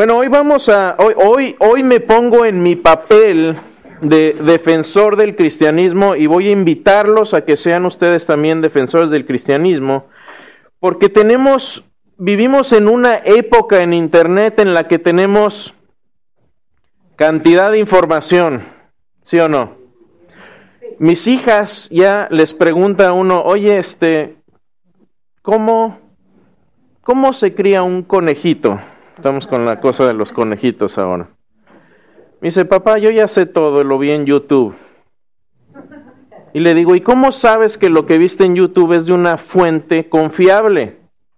Bueno, hoy me pongo en mi papel de defensor del cristianismo y voy a invitarlos a que sean ustedes también defensores del cristianismo, porque vivimos en una época en Internet en la que tenemos cantidad de información, ¿sí o no? Mis hijas ya les pregunta a uno, oye, ¿cómo se cría un conejito? Estamos con la cosa de los conejitos ahora. Me dice, papá, yo ya sé todo, lo vi en YouTube. Y le digo, ¿y cómo sabes que lo que viste en YouTube es de una fuente confiable?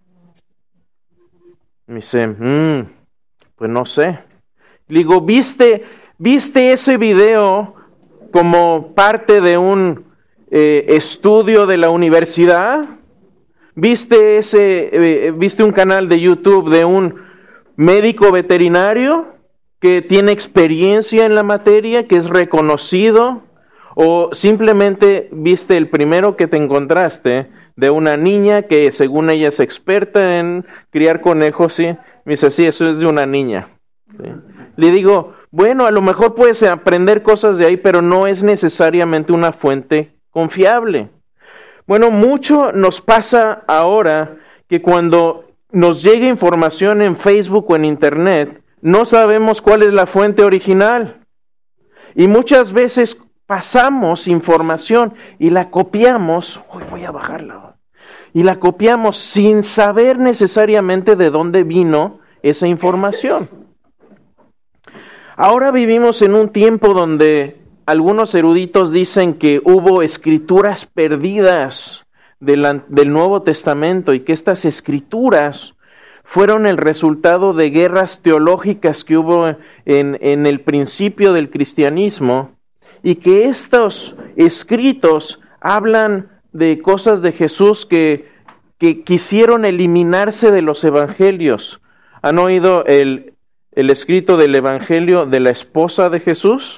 Me dice, pues no sé. Le digo, ¿viste ese video como parte de un estudio de la universidad? ¿Viste un canal de YouTube de un médico veterinario que tiene experiencia en la materia, que es reconocido? ¿O simplemente viste el primero que te encontraste de una niña que según ella es experta en criar conejos? ¿Sí? Me dice, sí, eso es de una niña. ¿Sí? Le digo, bueno, a lo mejor puedes aprender cosas de ahí, pero no es necesariamente una fuente confiable. Bueno, mucho nos pasa ahora que cuando nos llega información en Facebook o en Internet, no sabemos cuál es la fuente original. Y muchas veces pasamos información y la copiamos. Voy a bajarla. Y la copiamos sin saber necesariamente de dónde vino esa información. Ahora vivimos en un tiempo donde algunos eruditos dicen que hubo escrituras perdidas del Nuevo Testamento y que estas escrituras fueron el resultado de guerras teológicas que hubo en el principio del cristianismo, y que estos escritos hablan de cosas de Jesús que quisieron eliminarse de los evangelios. ¿Han oído el escrito del evangelio de la esposa de Jesús?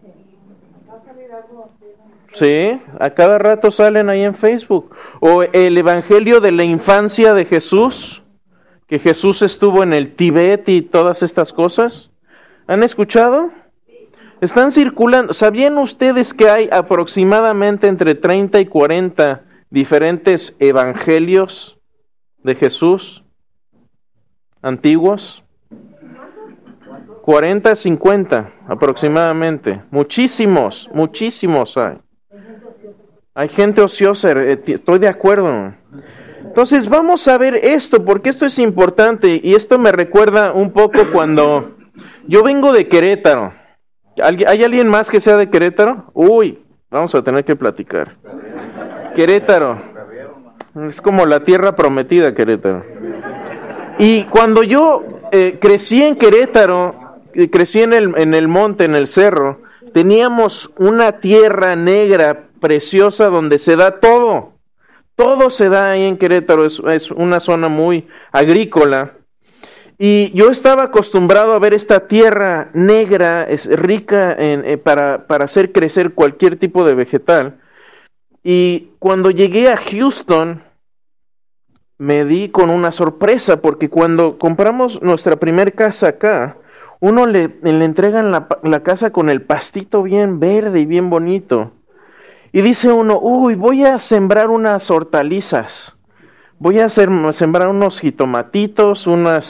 Sí, a cada rato salen ahí en Facebook. O el evangelio de la infancia de Jesús, que Jesús estuvo en el Tíbet y todas estas cosas. ¿Han escuchado? Están circulando. ¿Sabían ustedes que hay aproximadamente entre 30 y 40 diferentes evangelios de Jesús antiguos? 40, 50 aproximadamente. Muchísimos hay. Hay gente ociosa, estoy de acuerdo. Entonces vamos a ver esto, porque esto es importante, y esto me recuerda un poco cuando yo vengo de Querétaro. ¿Hay alguien más que sea de Querétaro? Uy, vamos a tener que platicar. Querétaro, es como la tierra prometida, Querétaro. Y cuando yo crecí en Querétaro, crecí en el monte, en el cerro, teníamos una tierra negra preciosa donde se da todo. Todo se da ahí en Querétaro, es una zona muy agrícola. Y yo estaba acostumbrado a ver esta tierra negra, es rica para hacer crecer cualquier tipo de vegetal. Y cuando llegué a Houston, me di con una sorpresa, porque cuando compramos nuestra primer casa acá, uno le entregan la casa con el pastito bien verde y bien bonito. Y dice uno, voy a sembrar unas hortalizas. Voy a sembrar unos jitomatitos,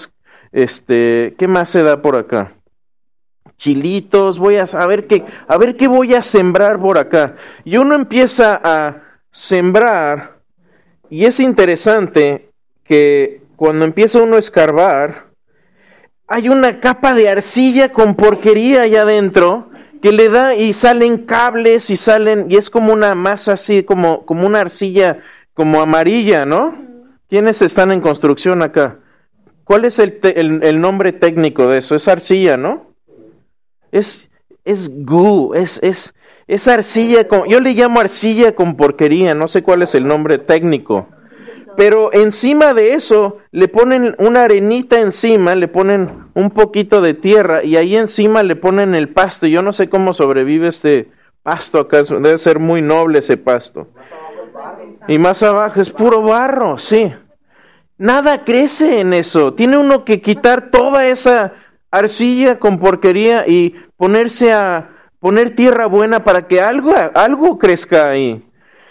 ¿qué más se da por acá? Chilitos, a ver qué voy a sembrar por acá. Y uno empieza a sembrar, y es interesante que cuando empieza uno a escarbar, hay una capa de arcilla con porquería allá adentro, que le da y salen cables y es como una masa así, como una arcilla como amarilla, ¿no? ¿Quiénes están en construcción acá? ¿Cuál es el nombre técnico de eso? Es arcilla, ¿no? Es goo, es arcilla, yo le llamo arcilla con porquería, no sé cuál es el nombre técnico. Pero encima de eso le ponen una arenita encima, le ponen un poquito de tierra y ahí encima le ponen el pasto. Yo no sé cómo sobrevive este pasto acá, debe ser muy noble ese pasto. Y más abajo es puro barro, sí. Nada crece en eso, tiene uno que quitar toda esa arcilla con porquería y ponerse a poner tierra buena para que algo crezca ahí.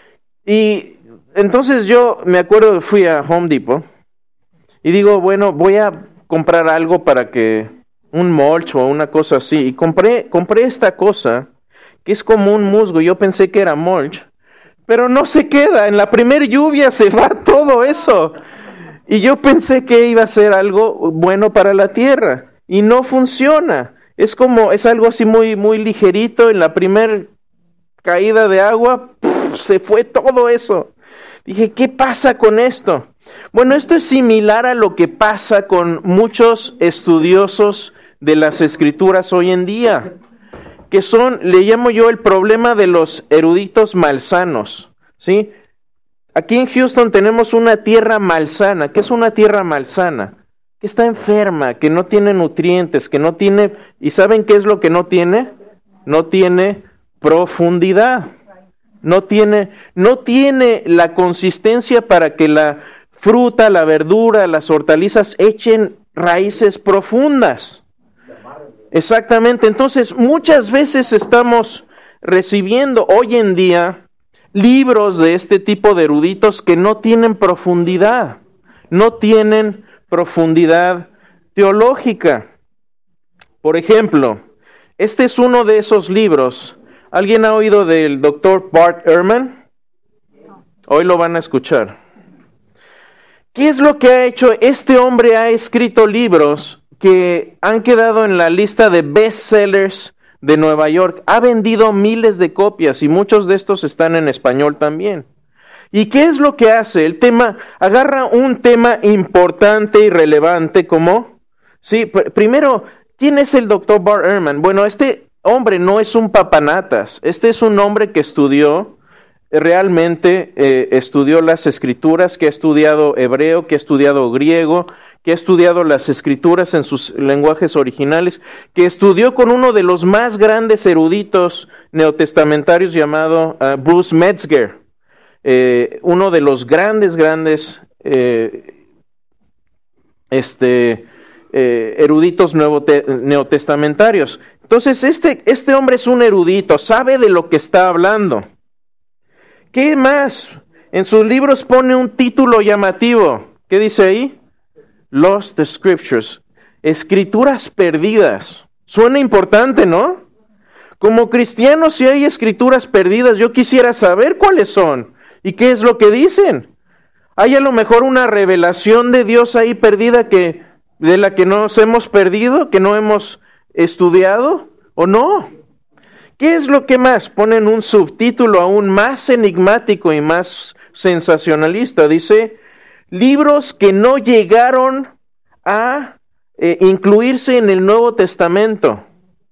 Y entonces yo me acuerdo, fui a Home Depot y digo, bueno, voy a comprar algo para que, un mulch o una cosa así, y compré esta cosa que es como un musgo. Yo pensé que era mulch, pero no se queda, en la primer lluvia se va todo eso. Y yo pensé que iba a ser algo bueno para la tierra, y no funciona. Es algo así muy, muy ligerito, en la primer caída de agua, se fue todo eso. Dije, ¿qué pasa con esto? Bueno, esto es similar a lo que pasa con muchos estudiosos de las Escrituras hoy en día, que le llamo yo el problema de los eruditos malsanos, ¿sí? Aquí en Houston tenemos una tierra malsana. ¿Qué es una tierra malsana? Que está enferma, que no tiene nutrientes, que no tiene... ¿Y saben qué es lo que no tiene? No tiene profundidad. No tiene la consistencia para que la fruta, la verdura, las hortalizas echen raíces profundas. Exactamente. Entonces, muchas veces estamos recibiendo hoy en día libros de este tipo de eruditos que no tienen profundidad, no tienen profundidad teológica. Por ejemplo, este es uno de esos libros. ¿Alguien ha oído del doctor Bart Ehrman? Hoy lo van a escuchar. ¿Qué es lo que ha hecho? Este hombre ha escrito libros que han quedado en la lista de bestsellers de Nueva York. Ha vendido miles de copias y muchos de estos están en español también. ¿Y qué es lo que hace? Agarra un tema importante y relevante como... Sí, primero, ¿quién es el doctor Bart Ehrman? Bueno, este hombre no es un papanatas. Este es un hombre que estudió, realmente estudió las escrituras, que ha estudiado hebreo, que ha estudiado griego, que ha estudiado las escrituras en sus lenguajes originales, que estudió con uno de los más grandes eruditos neotestamentarios llamado Bruce Metzger, uno de los grandes eruditos neotestamentarios. Entonces, este hombre es un erudito, sabe de lo que está hablando. ¿Qué más? En sus libros pone un título llamativo. ¿Qué dice ahí? Lost Scriptures, escrituras perdidas. Suena importante, ¿no? Como cristianos, si hay escrituras perdidas, yo quisiera saber cuáles son y qué es lo que dicen. Hay a lo mejor una revelación de Dios ahí perdida de la que nos hemos perdido, que no hemos estudiado, ¿o no? ¿Qué es lo que más? Ponen un subtítulo aún más enigmático y más sensacionalista. Dice, libros que no llegaron a incluirse en el Nuevo Testamento.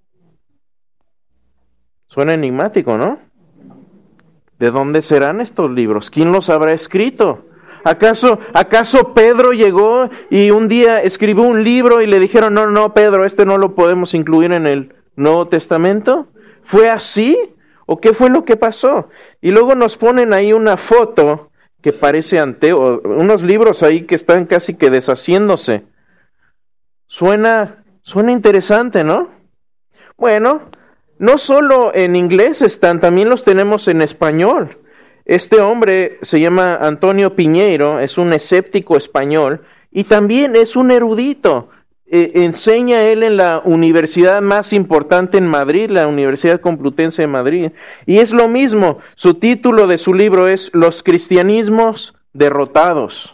Suena enigmático, ¿no? ¿De dónde serán estos libros? ¿Quién los habrá escrito? ¿Acaso Pedro llegó y un día escribió un libro y le dijeron, no, Pedro, no lo podemos incluir en el Nuevo Testamento? ¿Fue así? ¿O qué fue lo que pasó? Y luego nos ponen ahí una foto que parece unos libros ahí que están casi que deshaciéndose. Suena interesante, ¿no? Bueno, no solo en inglés están, también los tenemos en español. Este hombre se llama Antonio Piñeiro, es un escéptico español y también es un erudito. Enseña él en la universidad más importante en Madrid, la Universidad Complutense de Madrid. Y es lo mismo, su título de su libro es Los cristianismos derrotados.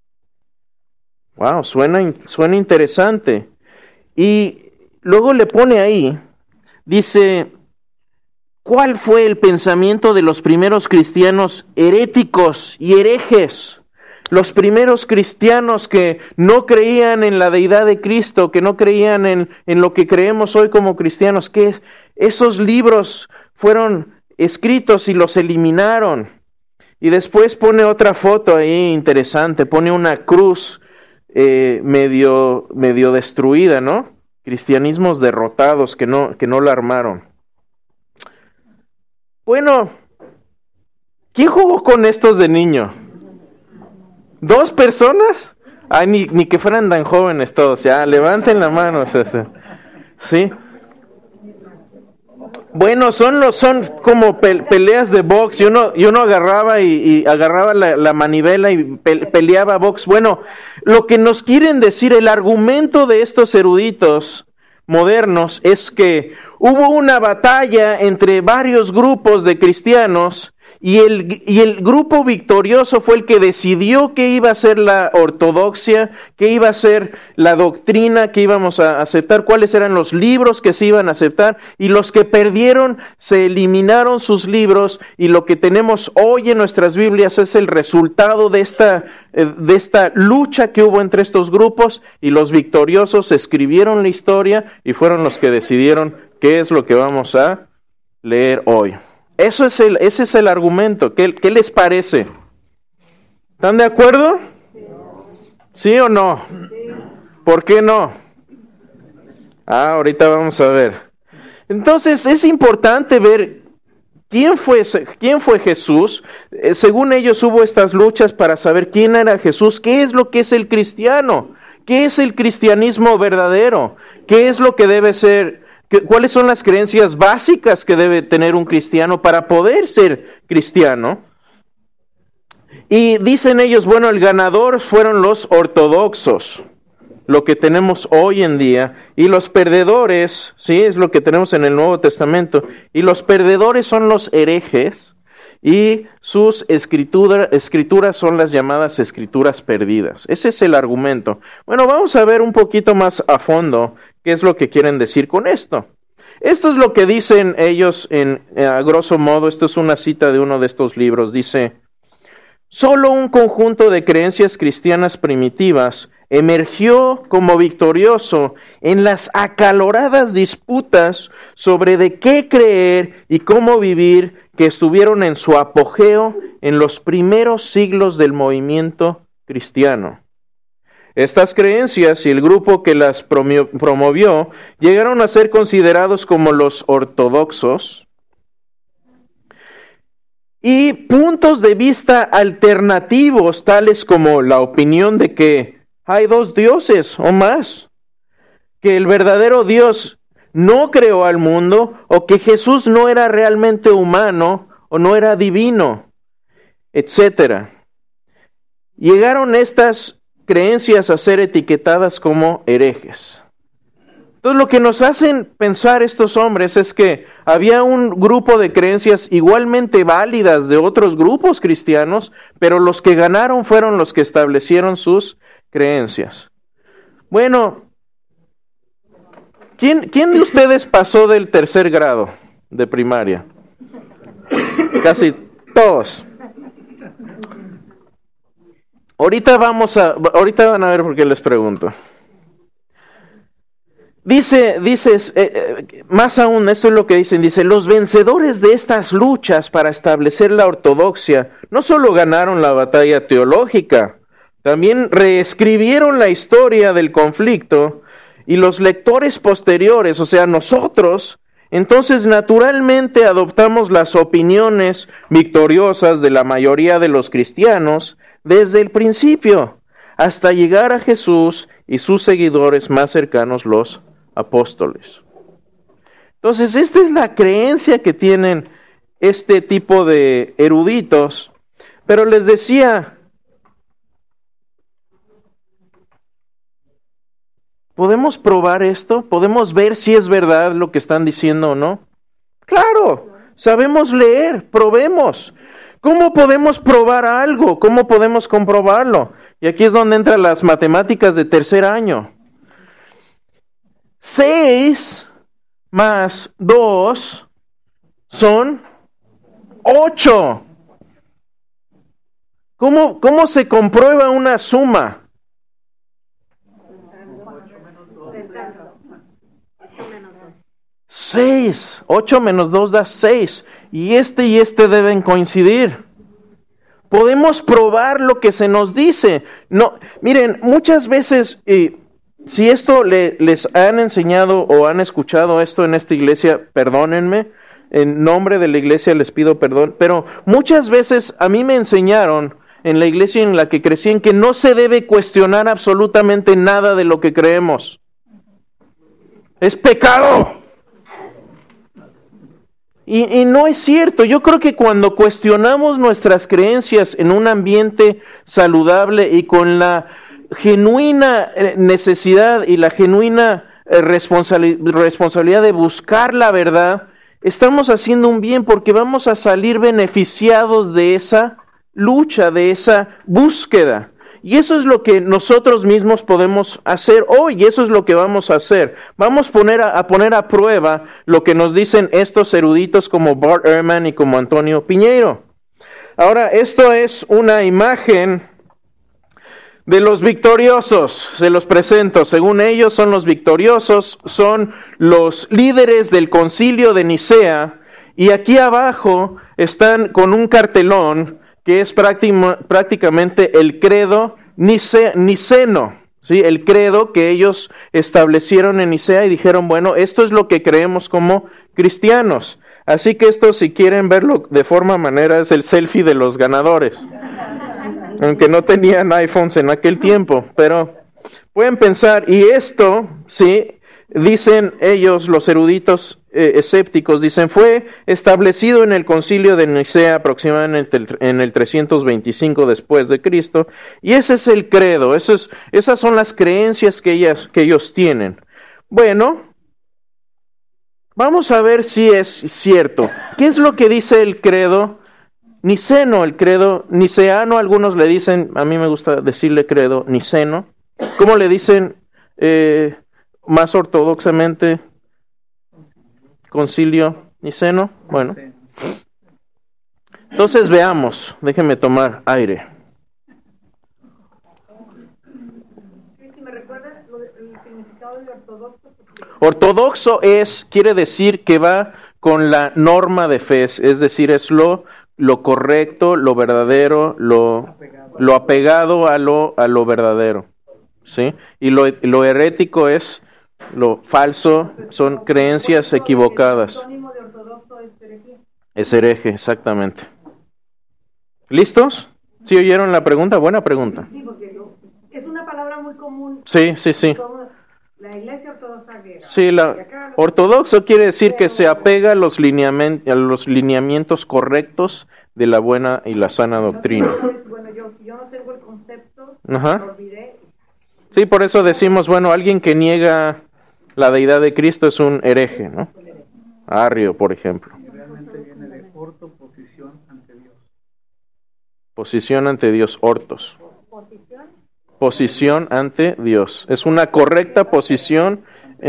Wow, suena interesante. Y luego le pone ahí, dice, ¿cuál fue el pensamiento de los primeros cristianos heréticos y herejes? Los primeros cristianos que no creían en la deidad de Cristo, que no creían en lo que creemos hoy como cristianos, que esos libros fueron escritos y los eliminaron. Y después pone otra foto ahí interesante, pone una cruz medio destruida, ¿no? Cristianismos derrotados que no la armaron. Bueno, ¿quién jugó con estos de niño? ¿2 personas? Ay, ni que fueran tan jóvenes todos, ya, levanten la mano, ¿sí? Bueno, son como peleas de box, y uno agarraba y agarraba la manivela y peleaba box. Bueno, lo que nos quieren decir, el argumento de estos eruditos modernos es que hubo una batalla entre varios grupos de cristianos y el grupo victorioso fue el que decidió qué iba a ser la ortodoxia, qué iba a ser la doctrina que íbamos a aceptar, cuáles eran los libros que se iban a aceptar, y los que perdieron se eliminaron sus libros, y lo que tenemos hoy en nuestras Biblias es el resultado de esta lucha que hubo entre estos grupos, y los victoriosos escribieron la historia y fueron los que decidieron qué es lo que vamos a leer hoy. Ese es el argumento. ¿Qué les parece? ¿Están de acuerdo? ¿Sí o no? ¿Por qué no? Ahorita vamos a ver. Entonces es importante ver quién fue Jesús. Según ellos hubo estas luchas para saber quién era Jesús, qué es lo que es el cristiano, qué es el cristianismo verdadero, qué es lo que debe ser. ¿Cuáles son las creencias básicas que debe tener un cristiano para poder ser cristiano? Y dicen ellos, bueno, el ganador fueron los ortodoxos, lo que tenemos hoy en día, y los perdedores, sí, es lo que tenemos en el Nuevo Testamento, y los perdedores son los herejes, y sus escrituras son las llamadas escrituras perdidas. Ese es el argumento. Bueno, vamos a ver un poquito más a fondo qué es lo que quieren decir con esto. Esto es lo que dicen ellos a grosso modo. Esto es una cita de uno de estos libros. Dice: solo un conjunto de creencias cristianas primitivas emergió como victorioso en las acaloradas disputas sobre de qué creer y cómo vivir que estuvieron en su apogeo en los primeros siglos del movimiento cristiano. Estas creencias y el grupo que las promovió llegaron a ser considerados como los ortodoxos, y puntos de vista alternativos tales como la opinión de que hay dos dioses o más, que el verdadero Dios no creó al mundo, o que Jesús no era realmente humano o no era divino, etc. Llegaron estas creencias a ser etiquetadas como herejes. Entonces lo que nos hacen pensar estos hombres es que había un grupo de creencias igualmente válidas de otros grupos cristianos, pero los que ganaron fueron los que establecieron sus creencias. Bueno, ¿quién de ustedes pasó del tercer grado de primaria? Casi todos. Ahorita van a ver por qué les pregunto. Dice, más aún, esto es lo que dicen, dice: los vencedores de estas luchas para establecer la ortodoxia no solo ganaron la batalla teológica, también reescribieron la historia del conflicto, y los lectores posteriores, o sea, nosotros, entonces naturalmente adoptamos las opiniones victoriosas de la mayoría de los cristianos desde el principio, hasta llegar a Jesús y sus seguidores más cercanos, los apóstoles. Entonces, esta es la creencia que tienen este tipo de eruditos, pero les decía, ¿podemos probar esto? ¿Podemos ver si es verdad lo que están diciendo o no? Claro, sabemos leer, probemos. ¿Cómo podemos probar algo? ¿Cómo podemos comprobarlo? Y aquí es donde entran las matemáticas de tercer año. 6 más 2 son 8. ¿Cómo se comprueba una suma? 6. 8 menos 2 da 6. Y este deben coincidir. Podemos probar lo que se nos dice. No, miren, muchas veces, si esto les han enseñado o han escuchado esto en esta iglesia, perdónenme, en nombre de la iglesia les pido perdón, pero muchas veces a mí me enseñaron en la iglesia en la que crecí en que no se debe cuestionar absolutamente nada de lo que creemos. Es pecado. Y no es cierto. Yo creo que cuando cuestionamos nuestras creencias en un ambiente saludable y con la genuina necesidad y la genuina responsabilidad de buscar la verdad, estamos haciendo un bien porque vamos a salir beneficiados de esa lucha, de esa búsqueda. Y eso es lo que nosotros mismos podemos hacer hoy, y eso es lo que vamos a hacer. Vamos a poner a prueba lo que nos dicen estos eruditos como Bart Ehrman y como Antonio Piñeiro. Ahora, esto es una imagen de los victoriosos, se los presento. Según ellos son los victoriosos, son los líderes del concilio de Nicea, y aquí abajo están con un cartelón que es prácticamente el credo niceno, ¿sí? El credo que ellos establecieron en Nicea y dijeron, bueno, esto es lo que creemos como cristianos. Así que esto, si quieren verlo de forma manera, es el selfie de los ganadores. Aunque no tenían iPhones en aquel tiempo, pero pueden pensar, y esto, sí, dicen ellos, los eruditos escépticos, dicen, fue establecido en el concilio de Nicea aproximadamente en el 325 después de Cristo, y ese es el credo, esas son las creencias que ellos tienen. Bueno, vamos a ver si es cierto. ¿Qué es lo que dice el credo niceno? El credo niceano, algunos le dicen, a mí me gusta decirle credo niceno. ¿Cómo le dicen más ortodoxamente? Concilio niceno. Bueno, entonces veamos, déjenme tomar aire. Si me recuerdas el significado de ortodoxo. Ortodoxo quiere decir que va con la norma de fe, es decir, es lo correcto, lo verdadero, lo apegado a lo verdadero, ¿sí? Y lo herético es lo falso, son creencias equivocadas. El sinónimo de ortodoxo es herejía. Es hereje, exactamente. ¿Listos? ¿Sí oyeron la pregunta? Buena pregunta. Sí, porque es una palabra muy común. Sí. La iglesia ortodoxa griega. Sí, ortodoxo quiere decir que se apega a los lineamientos correctos de la buena y la sana doctrina. Bueno, si yo no tengo el concepto, Ajá. lo olvidé. Sí, por eso decimos, bueno, alguien que niega la deidad de Cristo es un hereje, ¿no? Arrio, por ejemplo. Realmente viene de orto, posición ante Dios. Posición ante Dios, ortos. Posición ante Dios. Es una correcta posición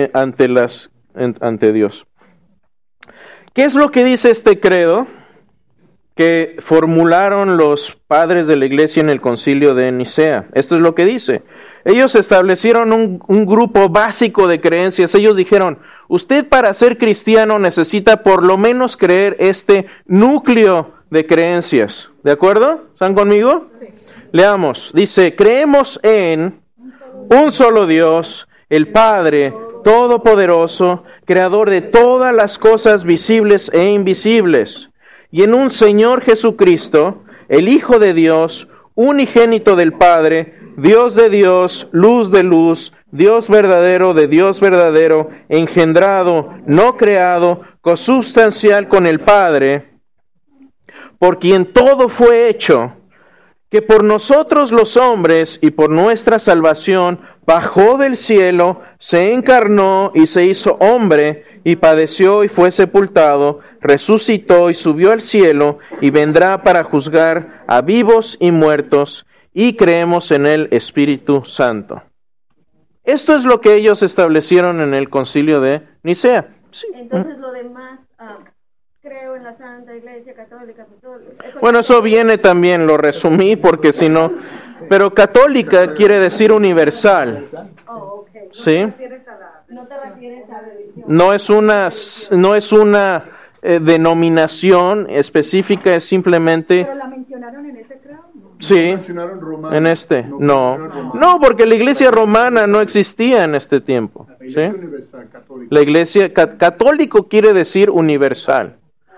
ante Dios. ¿Qué es lo que dice este credo que formularon los padres de la iglesia en el concilio de Nicea? Esto es lo que dice. Ellos establecieron un grupo básico de creencias. Ellos dijeron, usted para ser cristiano necesita por lo menos creer este núcleo de creencias. ¿De acuerdo? ¿Están conmigo? Sí. Leamos. Dice, creemos en un solo Dios, el Padre Todopoderoso, creador de todas las cosas visibles e invisibles, y en un Señor Jesucristo, el Hijo de Dios, unigénito del Padre, Dios de Dios, luz de luz, Dios verdadero de Dios verdadero, engendrado, no creado, consubstancial con el Padre, por quien todo fue hecho, que por nosotros los hombres y por nuestra salvación bajó del cielo, se encarnó y se hizo hombre, y padeció y fue sepultado, resucitó y subió al cielo, y vendrá para juzgar a vivos y muertos, y creemos en el Espíritu Santo. Esto es lo que ellos establecieron en el concilio de Nicea. Sí. Entonces lo demás, creo en la Santa Iglesia Católica. Bueno, eso viene también, lo resumí porque si no, pero católica quiere decir universal. Oh, okay. ¿Sí? No te refieres a religión. No es una denominación específica, es simplemente. ¿Pero la mencionaron en ese credo? Sí, en este, no, porque la iglesia romana no existía en este tiempo. ¿Sí? La iglesia católico quiere decir universal.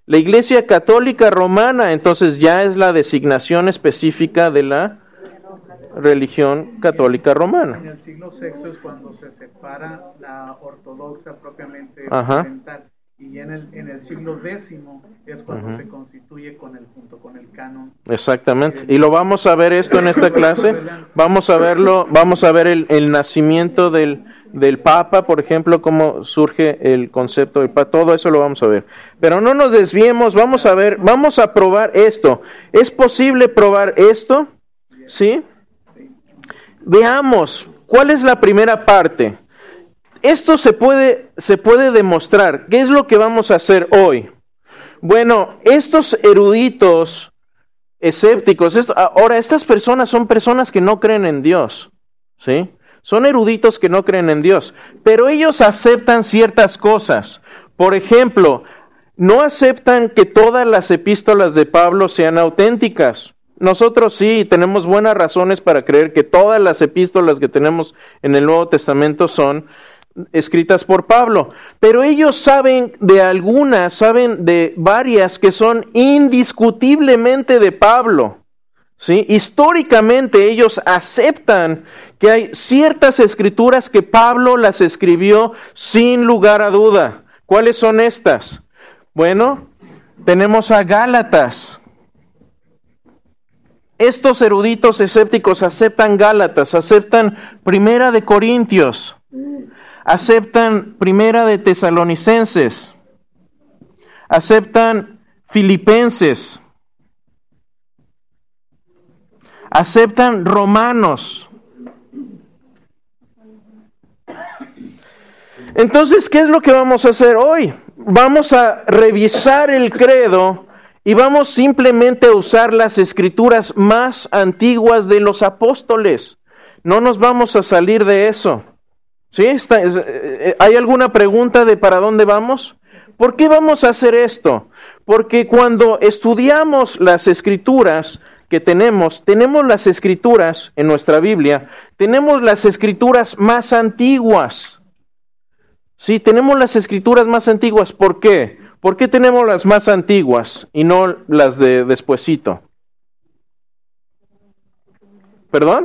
La Iglesia Católica Romana, entonces ya es la designación específica de la religión católica romana. En el siglo VI es cuando se separa la ortodoxa propiamente Ajá. occidental. Y en el siglo X es cuando se constituye junto con el canon. Exactamente. Y lo vamos a ver esto en esta clase. Vamos a verlo, vamos a ver el nacimiento del Papa, por ejemplo, cómo surge el concepto del Papa. Todo eso lo vamos a ver. Pero no nos desviemos, vamos a ver, vamos a probar esto. ¿Es posible probar esto? ¿Sí? Veamos, ¿cuál es la primera parte? Esto se puede demostrar. ¿Qué es lo que vamos a hacer hoy? Bueno, estos eruditos escépticos, ahora estas personas son personas que no creen en Dios, ¿sí? Son eruditos que no creen en Dios, pero ellos aceptan ciertas cosas. Por ejemplo, no aceptan que todas las epístolas de Pablo sean auténticas. Nosotros sí tenemos buenas razones para creer que todas las epístolas que tenemos en el Nuevo Testamento son escritas por Pablo, pero ellos saben de algunas, saben de varias que son indiscutiblemente de Pablo, ¿sí? Históricamente ellos aceptan que hay ciertas escrituras que Pablo las escribió sin lugar a duda. ¿Cuáles son estas? Bueno, tenemos a Gálatas. Estos eruditos escépticos aceptan Gálatas, aceptan Primera de Corintios, aceptan Primera de Tesalonicenses, aceptan Filipenses, aceptan Romanos. Entonces, ¿qué es lo que vamos a hacer hoy? Vamos a revisar el credo y vamos simplemente a usar las escrituras más antiguas de los apóstoles. No nos vamos a salir de eso. ¿Sí? ¿Hay alguna pregunta de para dónde vamos? ¿Por qué vamos a hacer esto? Porque cuando estudiamos las escrituras que tenemos las escrituras en nuestra Biblia, tenemos las escrituras más antiguas. Sí, tenemos las escrituras más antiguas. ¿Por qué? ¿Por qué tenemos las más antiguas y no las de despuesito? ¿Perdón?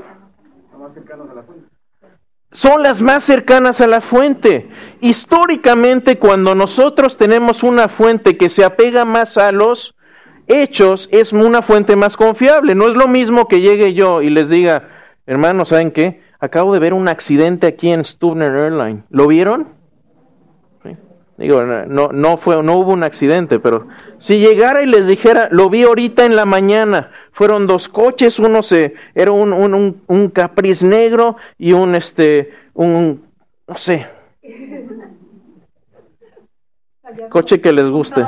Son las más cercanas a la fuente. Históricamente, cuando nosotros tenemos una fuente que se apega más a los hechos, es una fuente más confiable. No es lo mismo que llegue yo y les diga, hermanos, ¿saben qué? Acabo de ver un accidente aquí en Stubner Airline. ¿Lo vieron? ¿Sí? Digo, no hubo un accidente, pero si llegara y les dijera, lo vi ahorita en la mañana, fueron dos coches, era un Caprice negro y no sé, coche que les guste.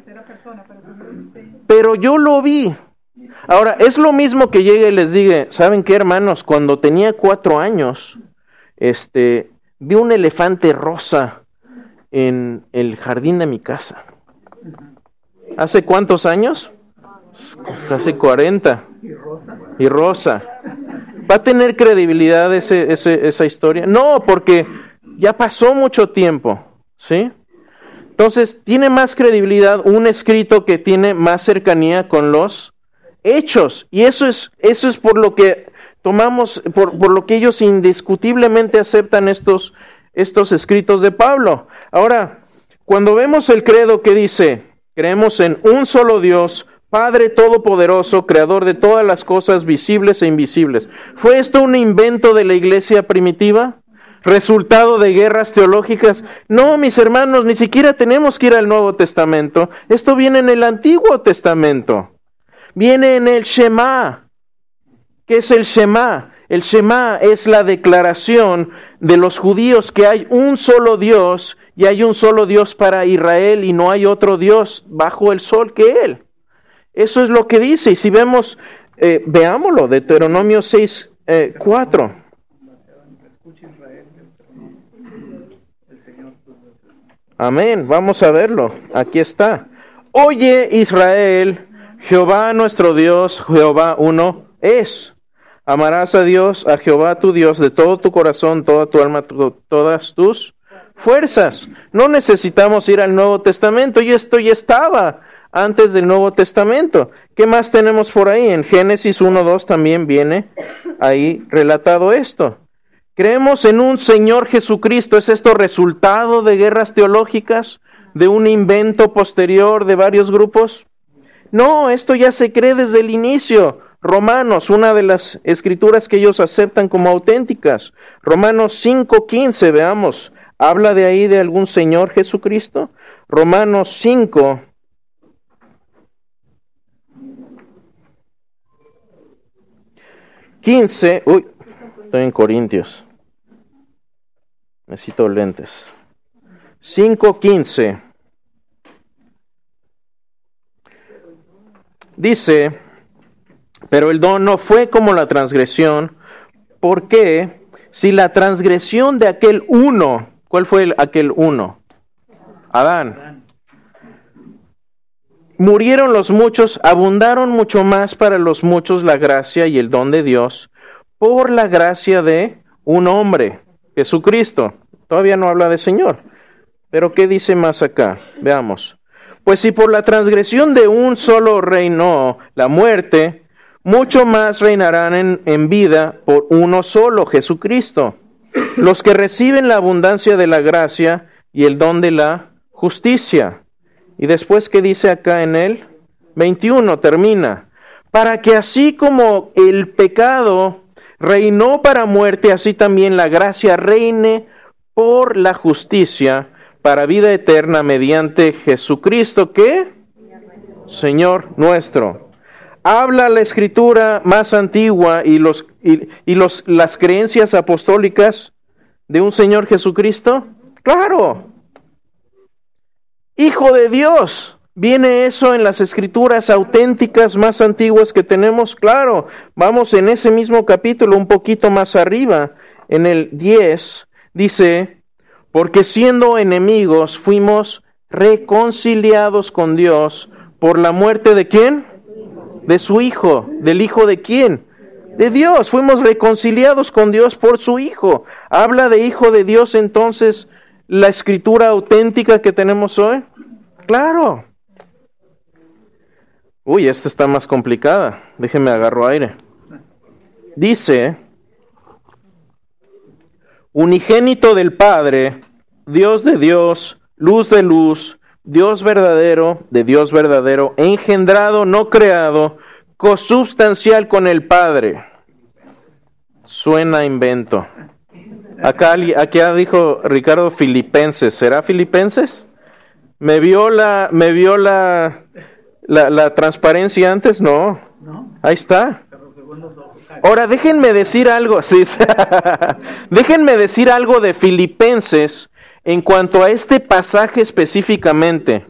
Pero yo lo vi. Ahora, es lo mismo que llegue y les diga, ¿saben qué, hermanos? Cuando tenía 4 años, vi un elefante rosa en el jardín de mi casa. ¿Hace cuántos años? Casi 40. Y rosa. ¿Va a tener credibilidad esa historia? No, porque ya pasó mucho tiempo, ¿sí? Entonces, tiene más credibilidad un escrito que tiene más cercanía con los hechos. Y eso es por lo que tomamos, por lo que ellos indiscutiblemente aceptan estos escritos de Pablo. Ahora, cuando vemos el credo que dice, creemos en un solo Dios, Padre Todopoderoso, Creador de todas las cosas visibles e invisibles. ¿Fue esto un invento de la iglesia primitiva? ¿Resultado de guerras teológicas? No, mis hermanos, ni siquiera tenemos que ir al Nuevo Testamento. Esto viene en el Antiguo Testamento. Viene en el Shema. ¿Qué es el Shema? El Shema es la declaración de los judíos que hay un solo Dios y hay un solo Dios para Israel y no hay otro Dios bajo el sol que Él. Eso es lo que dice. Y si vemos, veámoslo, Deuteronomio 6:4. Amén, vamos a verlo. Aquí está. Oye Israel, Jehová nuestro Dios, Jehová uno es. Amarás a Dios, a Jehová tu Dios, de todo tu corazón, toda tu alma, todas tus fuerzas. No necesitamos ir al Nuevo Testamento, y esto ya estaba antes del Nuevo Testamento. ¿Qué más tenemos por ahí? En Génesis 1:2 también viene ahí relatado esto. Creemos en un Señor Jesucristo. ¿Es esto resultado de guerras teológicas? ¿De un invento posterior de varios grupos? No, esto ya se cree desde el inicio. Romanos, una de las escrituras que ellos aceptan como auténticas. Romanos 5:15, veamos. ¿Habla de ahí de algún Señor Jesucristo? Romanos 5:15. Uy, estoy en Corintios. Necesito lentes. 5:15. Dice, pero el don no fue como la transgresión, porque si la transgresión de aquel uno, ¿cuál fue aquel uno? Adán. Murieron los muchos, abundaron mucho más para los muchos la gracia y el don de Dios, por la gracia de un hombre, Jesucristo. Todavía no habla de Señor. Pero ¿qué dice más acá? Veamos. Pues si por la transgresión de un solo reinó la muerte, mucho más reinarán en vida por uno solo, Jesucristo, los que reciben la abundancia de la gracia y el don de la justicia. Y después, ¿qué dice acá en el 21? Termina. Para que así como el pecado reinó para muerte, así también la gracia reine por la justicia para vida eterna mediante Jesucristo, ¿qué? Señor nuestro. ¿Habla la escritura más antigua y las creencias apostólicas de un Señor Jesucristo? ¡Claro! Hijo de Dios. ¿Viene eso en las escrituras auténticas más antiguas que tenemos? Claro. Vamos en ese mismo capítulo, un poquito más arriba, en el 10, dice, porque siendo enemigos fuimos reconciliados con Dios por la muerte ¿de quién? De su Hijo. ¿Del Hijo de quién? De Dios. Fuimos reconciliados con Dios por su Hijo. ¿Habla de Hijo de Dios entonces la escritura auténtica que tenemos hoy? Claro. Uy, esta está más complicada. Déjenme agarro aire. Dice, unigénito del Padre, Dios de Dios, luz de luz, Dios verdadero de Dios verdadero, engendrado, no creado, consubstancial con el Padre. Suena a invento. Acá dijo Ricardo Filipenses. ¿Será Filipenses? ¿Me vio la transparencia antes? No. Ahí está. Ahora, déjenme decir algo. Sí, déjenme decir algo de Filipenses en cuanto a este pasaje específicamente.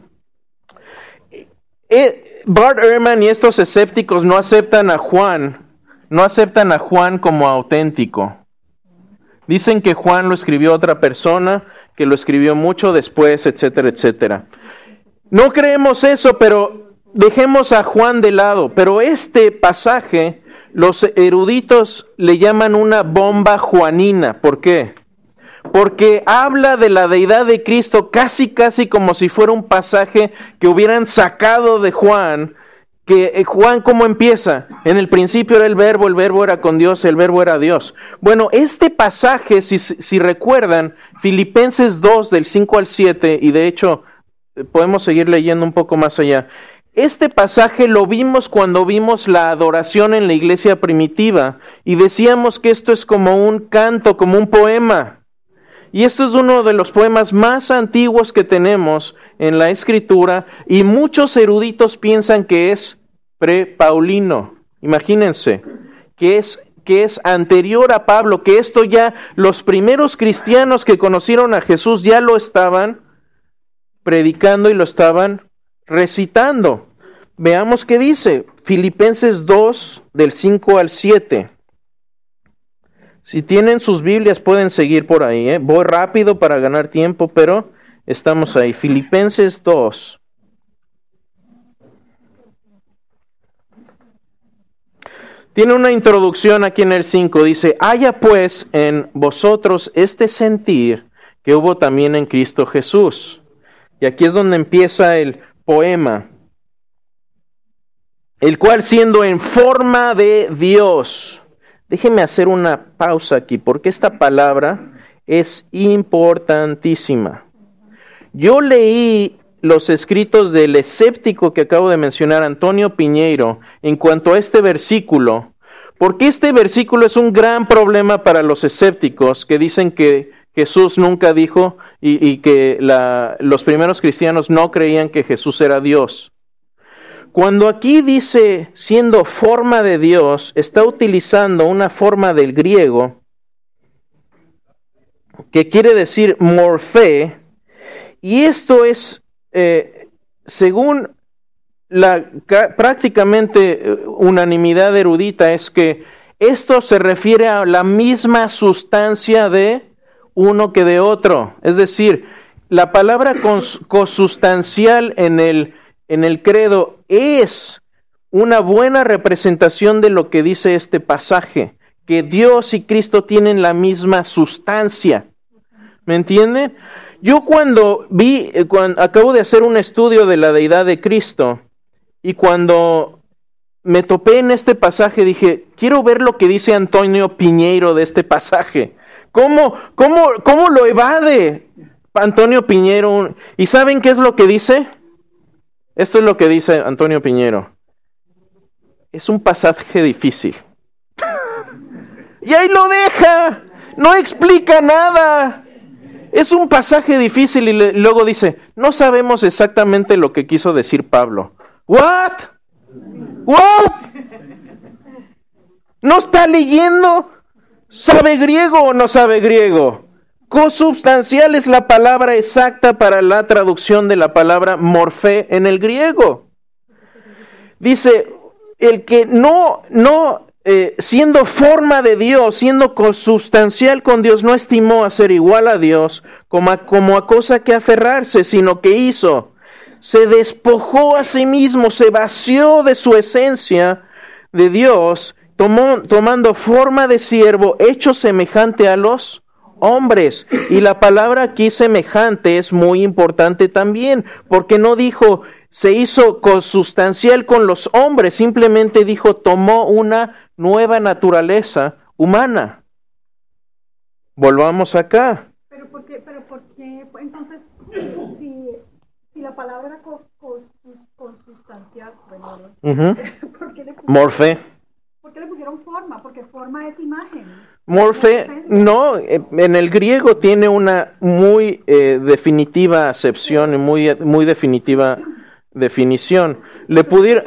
Bart Ehrman y estos escépticos no aceptan a Juan como auténtico. Dicen que Juan lo escribió otra persona, que lo escribió mucho después, etcétera, etcétera. No creemos eso, pero dejemos a Juan de lado. Pero este pasaje, los eruditos le llaman una bomba juanina. ¿Por qué? Porque habla de la deidad de Cristo casi como si fuera un pasaje que hubieran sacado de Juan. Que Juan, ¿cómo empieza? En el principio era el verbo era con Dios, el verbo era Dios. Bueno, este pasaje, si recuerdan, Filipenses 2 del 5 al 7, y de hecho podemos seguir leyendo un poco más allá. Este pasaje lo vimos cuando vimos la adoración en la iglesia primitiva, y decíamos que esto es como un canto, como un poema. Y esto es uno de los poemas más antiguos que tenemos en la Escritura, y muchos eruditos piensan que es pre-paulino. Imagínense, que es anterior a Pablo, que esto ya los primeros cristianos que conocieron a Jesús ya lo estaban predicando y lo estaban recitando. Veamos qué dice, Filipenses 2, del 5 al 7. Si tienen sus Biblias pueden seguir por ahí. Voy rápido para ganar tiempo, pero estamos ahí. Filipenses 2. Tiene una introducción aquí en el 5. Dice, haya pues en vosotros este sentir que hubo también en Cristo Jesús. Y aquí es donde empieza el poema. el cual siendo en forma de Dios. Déjeme hacer una pausa aquí, porque esta palabra es importantísima. Yo leí los escritos del escéptico que acabo de mencionar, Antonio Piñeiro, en cuanto a este versículo, porque este versículo es un gran problema para los escépticos que dicen que Jesús nunca dijo y que los primeros cristianos no creían que Jesús era Dios. Cuando aquí dice siendo forma de Dios, está utilizando una forma del griego que quiere decir morfé, y esto es, según la prácticamente unanimidad erudita, es que esto se refiere a la misma sustancia de uno que de otro. Es decir, la palabra consustancial en el credo es una buena representación de lo que dice este pasaje, que Dios y Cristo tienen la misma sustancia. ¿Me entienden? Yo cuando acabo de hacer un estudio de la deidad de Cristo, y cuando me topé en este pasaje dije, quiero ver lo que dice Antonio Piñeiro de este pasaje. ¿Cómo lo evade Antonio Piñeiro? ¿Y saben qué es lo que dice? Esto es lo que dice Antonio Piñeiro. Es un pasaje difícil. Y ahí lo deja. No explica nada. Es un pasaje difícil y luego dice, no sabemos exactamente lo que quiso decir Pablo. ¿What? ¿No está leyendo? ¿Sabe griego o no sabe griego? Consubstancial es la palabra exacta para la traducción de la palabra morfé en el griego. Dice, el que no siendo forma de Dios, siendo consubstancial con Dios, no estimó a ser igual a Dios como a cosa que aferrarse, sino que hizo, se despojó a sí mismo, se vació de su esencia de Dios, tomando forma de siervo, hecho semejante a los hombres. Y la palabra aquí semejante es muy importante también, porque no dijo se hizo consustancial con los hombres, simplemente dijo tomó una nueva naturaleza humana. Volvamos acá. Pero ¿por qué? Entonces, si la palabra era consustancial, ¿por qué le pusieron, morfé? ¿Por qué le pusieron forma? Porque forma es imagen. Morfé, no, en el griego tiene una muy definitiva acepción y muy definitiva definición. Le pudiera...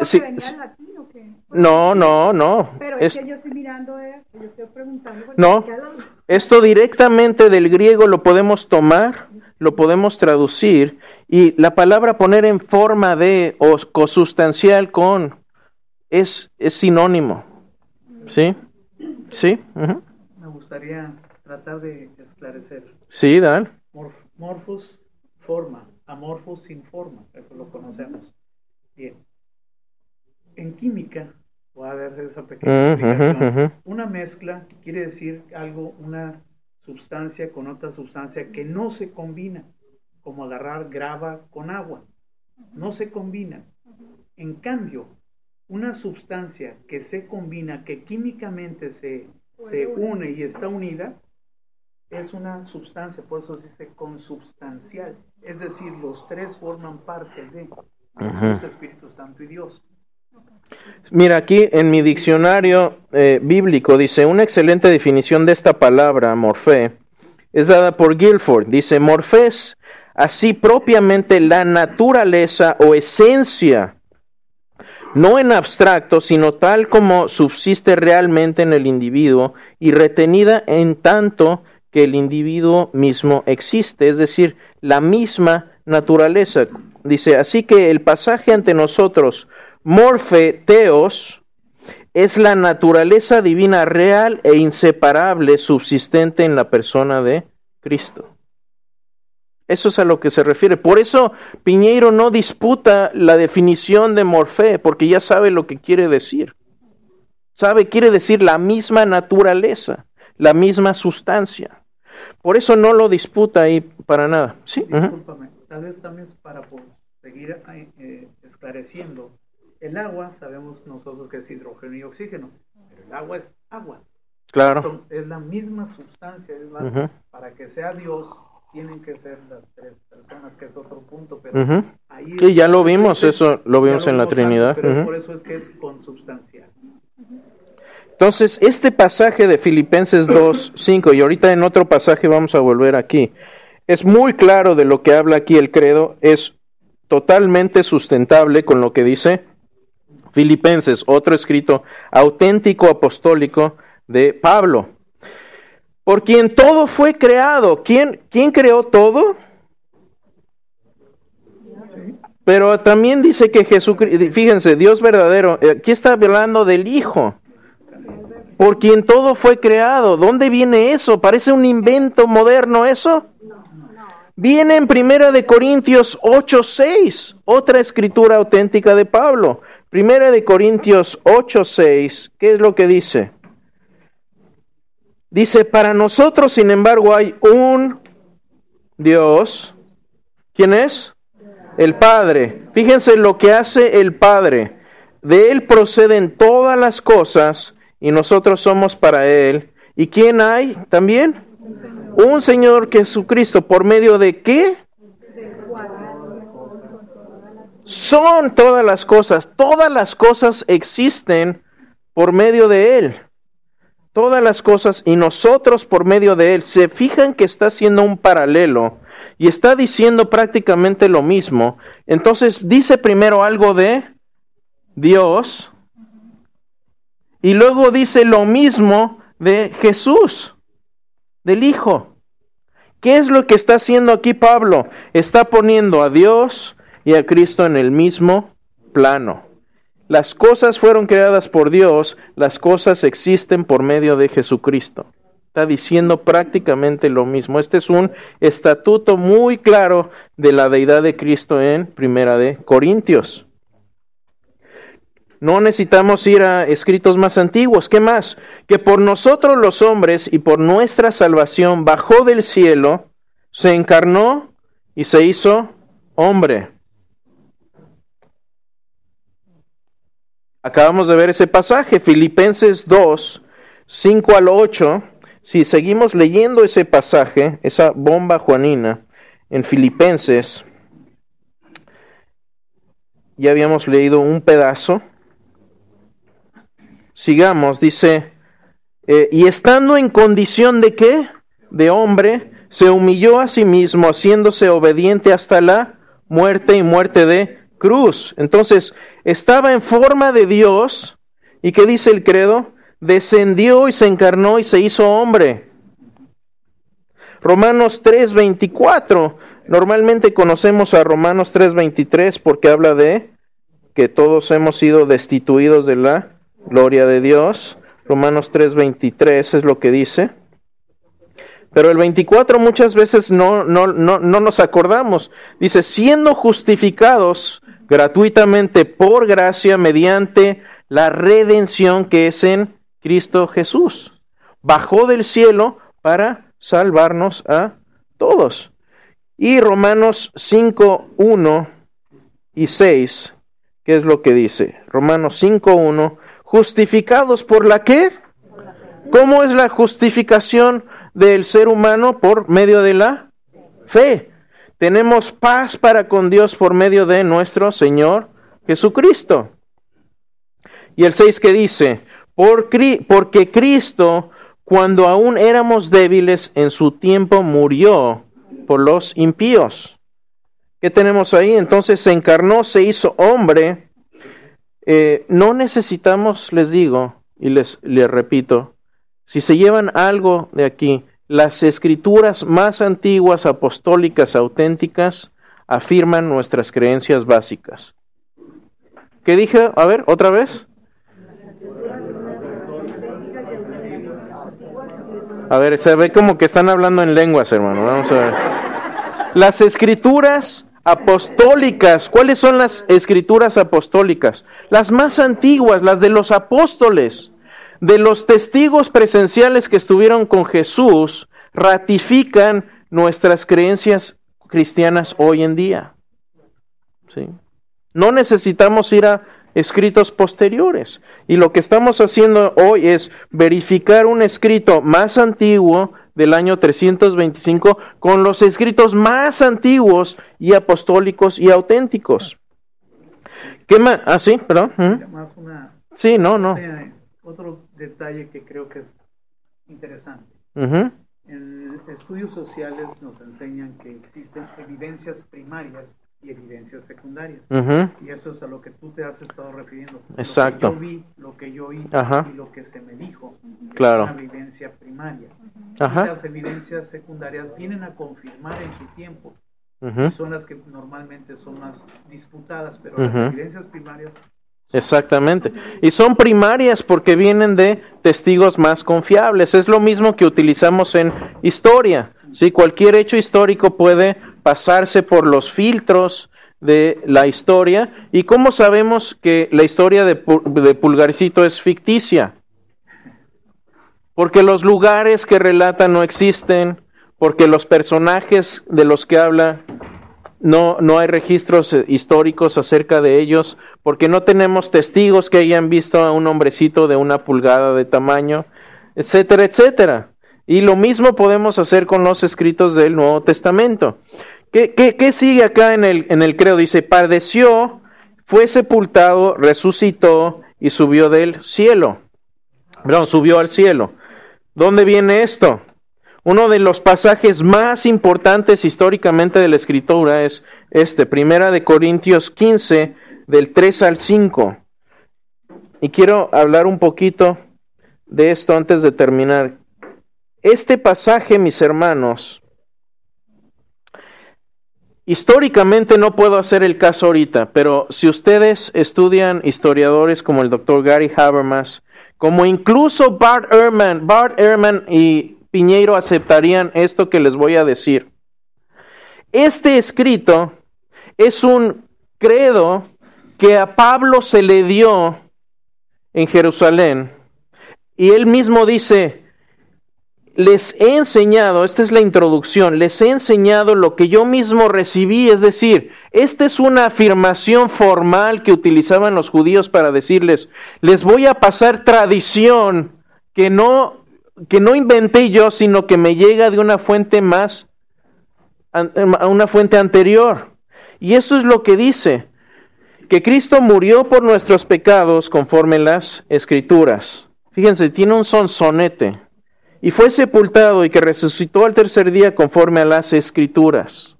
No. Pero es que yo estoy mirando yo estoy preguntando. No, esto directamente del griego lo podemos tomar, lo podemos traducir, y la palabra poner en forma de o consustancial con es sinónimo. ¿Sí? ¿Sí? Uh-huh. Me gustaría tratar de esclarecer. Sí, Dan. Morphos, forma. Amorphos, sin forma. Eso lo conocemos. Bien. En química, voy a dar esa pequeña explicación. Una mezcla quiere decir una sustancia con otra sustancia que no se combina, como agarrar grava con agua. No se combina. En cambio, una sustancia que se combina, que químicamente se une y está unida, es una sustancia, por eso se dice consubstancial. Es decir, los tres forman parte de Jesús, Espíritu Santo y Dios. Mira, aquí en mi diccionario bíblico dice, una excelente definición de esta palabra, morfé, es dada por Guilford. Dice, morfé es así propiamente la naturaleza o esencia, no en abstracto, sino tal como subsiste realmente en el individuo y retenida en tanto que el individuo mismo existe, es decir, la misma naturaleza. Dice, así que el pasaje ante nosotros, morfe theos, es la naturaleza divina real e inseparable subsistente en la persona de Cristo. Eso es a lo que se refiere. Por eso Piñeiro no disputa la definición de morfé, porque ya sabe lo que quiere decir. Quiere decir la misma naturaleza, la misma sustancia. Por eso no lo disputa ahí para nada. ¿Sí? Discúlpame, tal vez también para seguir esclareciendo. El agua, sabemos nosotros que es hidrógeno y oxígeno, pero el agua es agua. Claro. Es la misma sustancia, es más, para que sea Dios, tienen que ser las tres personas, que es otro punto, pero ahí sí, ya lo vimos, eso lo vimos en la Trinidad. Pero por eso es que es consubstancial. Entonces, este pasaje de Filipenses 2:5, y ahorita en otro pasaje vamos a volver aquí, es muy claro de lo que habla aquí el credo, es totalmente sustentable con lo que dice Filipenses, otro escrito auténtico apostólico de Pablo. Por quien todo fue creado. ¿Quién creó todo? Pero también dice que Jesucristo, fíjense, Dios verdadero, aquí está hablando del Hijo. Por quien todo fue creado. ¿Dónde viene eso? ¿Parece un invento moderno eso? Viene en 1 de Corintios 8:6, otra escritura auténtica de Pablo. 1 de Corintios 8:6, ¿qué es lo que dice? Dice, para nosotros, sin embargo, hay un Dios. ¿Quién es? El Padre. Fíjense lo que hace el Padre. De Él proceden todas las cosas y nosotros somos para Él. ¿Y quién hay también? Un Señor Jesucristo. ¿Por medio de qué? Son todas las cosas. Todas las cosas existen por medio de Él. Todas las cosas y nosotros por medio de Él. Se fijan que está haciendo un paralelo y está diciendo prácticamente lo mismo. Entonces dice primero algo de Dios y luego dice lo mismo de Jesús, del Hijo. ¿Qué es lo que está haciendo aquí Pablo? Está poniendo a Dios y a Cristo en el mismo plano. Las cosas fueron creadas por Dios, las cosas existen por medio de Jesucristo. Está diciendo prácticamente lo mismo. Este es un estatuto muy claro de la deidad de Cristo en 1 de Corintios. No necesitamos ir a escritos más antiguos. ¿Qué más? Que por nosotros los hombres y por nuestra salvación bajó del cielo, se encarnó y se hizo hombre. Acabamos de ver ese pasaje, Filipenses 2:5-8. Si seguimos leyendo ese pasaje, esa bomba juanina, en Filipenses, ya habíamos leído un pedazo. Sigamos, dice, y estando en condición de ¿qué? De hombre, se humilló a sí mismo, haciéndose obediente hasta la muerte y muerte de cruz. Entonces, estaba en forma de Dios, ¿y qué dice el credo? Descendió y se encarnó y se hizo hombre. Romanos 3:24, normalmente conocemos a Romanos 3:23 porque habla de que todos hemos sido destituidos de la gloria de Dios. Romanos 3:23 es lo que dice. Pero el 24 muchas veces no nos acordamos. Dice, siendo justificados gratuitamente por gracia mediante la redención que es en Cristo Jesús. Bajó del cielo para salvarnos a todos. Y Romanos 5:1 y 6, ¿qué es lo que dice? Romanos 5:1, justificados por la ¿qué? ¿Cómo es la justificación del ser humano? Por medio de la fe. Tenemos paz para con Dios por medio de nuestro Señor Jesucristo. Y el 6 que dice, porque Cristo, cuando aún éramos débiles, en su tiempo murió por los impíos. ¿Qué tenemos ahí? Entonces se encarnó, se hizo hombre. No necesitamos, les digo, y les repito, si se llevan algo de aquí, las escrituras más antiguas, apostólicas, auténticas, afirman nuestras creencias básicas. ¿Qué dije? A ver, otra vez. A ver, se ve como que están hablando en lenguas, hermano. Vamos a ver. Las escrituras apostólicas. ¿Cuáles son las escrituras apostólicas? Las más antiguas, las de los apóstoles. De los testigos presenciales que estuvieron con Jesús, ratifican nuestras creencias cristianas hoy en día. ¿Sí? No necesitamos ir a escritos posteriores. Y lo que estamos haciendo hoy es verificar un escrito más antiguo del año 325 con los escritos más antiguos y apostólicos y auténticos. ¿Qué más? Ah, sí, perdón. Más Sí, no. Otro detalle que creo que es interesante. Uh-huh. En estudios sociales nos enseñan que existen evidencias primarias y evidencias secundarias. Uh-huh. Y eso es a lo que tú te has estado refiriendo. Exacto. Lo que yo vi, lo que yo oí Ajá. y lo que se me dijo. Claro. Es una evidencia primaria. Ajá. Y las evidencias secundarias vienen a confirmar en su tiempo. Uh-huh. Son las que normalmente son más disputadas, pero Uh-huh. las evidencias primarias... Exactamente. Y son primarias porque vienen de testigos más confiables. Es lo mismo que utilizamos en historia. ¿Sí? Cualquier hecho histórico puede pasarse por los filtros de la historia. ¿Y cómo sabemos que la historia de Pulgarcito es ficticia? Porque los lugares que relata no existen, porque los personajes de los que habla no hay registros históricos acerca de ellos, porque no tenemos testigos que hayan visto a un hombrecito de 1 pulgada de tamaño, etcétera, etcétera. Y lo mismo podemos hacer con los escritos del Nuevo Testamento. ¿Qué sigue acá en el credo? Dice, padeció, fue sepultado, resucitó y subió del cielo. Perdón, subió al cielo. ¿Dónde viene esto? Uno de los pasajes más importantes históricamente de la Escritura es Primera de Corintios 15, del 3 al 5. Y quiero hablar un poquito de esto antes de terminar. Este pasaje, mis hermanos, históricamente no puedo hacer el caso ahorita, pero si ustedes estudian historiadores como el Dr. Gary Habermas, como incluso Bart Ehrman y Piñeiro aceptarían esto que les voy a decir. Este escrito es un credo que a Pablo se le dio en Jerusalén, y él mismo dice, les he enseñado, esta es la introducción, les he enseñado lo que yo mismo recibí, es decir, esta es una afirmación formal que utilizaban los judíos para decirles, les voy a pasar tradición que no inventé yo, sino que me llega de una fuente una fuente anterior. Y eso es lo que dice, que Cristo murió por nuestros pecados conforme las Escrituras. Fíjense, tiene un sonsonete. Y fue sepultado y que resucitó al tercer día conforme a las Escrituras.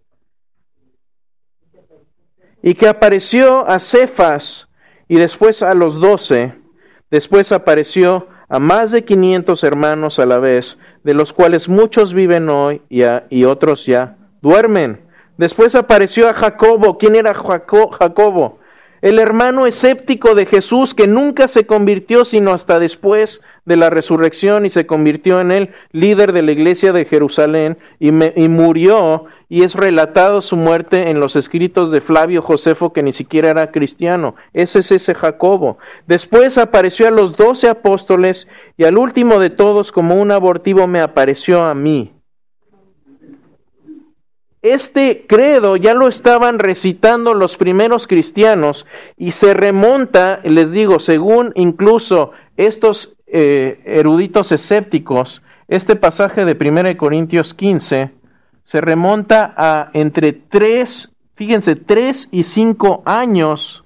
Y que apareció a Cefas y después a los 12, después apareció a más de 500 hermanos a la vez, de los cuales muchos viven hoy y otros ya duermen. Después apareció a Jacobo. ¿Quién era Jacobo? El hermano escéptico de Jesús, que nunca se convirtió sino hasta después de la resurrección y se convirtió en el líder de la iglesia de Jerusalén y murió, y es relatado su muerte en los escritos de Flavio Josefo, que ni siquiera era cristiano. Ese es ese Jacobo. Después apareció a los 12 apóstoles y al último de todos, como un abortivo, me apareció a mí. Este credo ya lo estaban recitando los primeros cristianos y se remonta, les digo, según incluso estos eruditos escépticos, este pasaje de 1 Corintios 15 se remonta a entre 3 y 5 años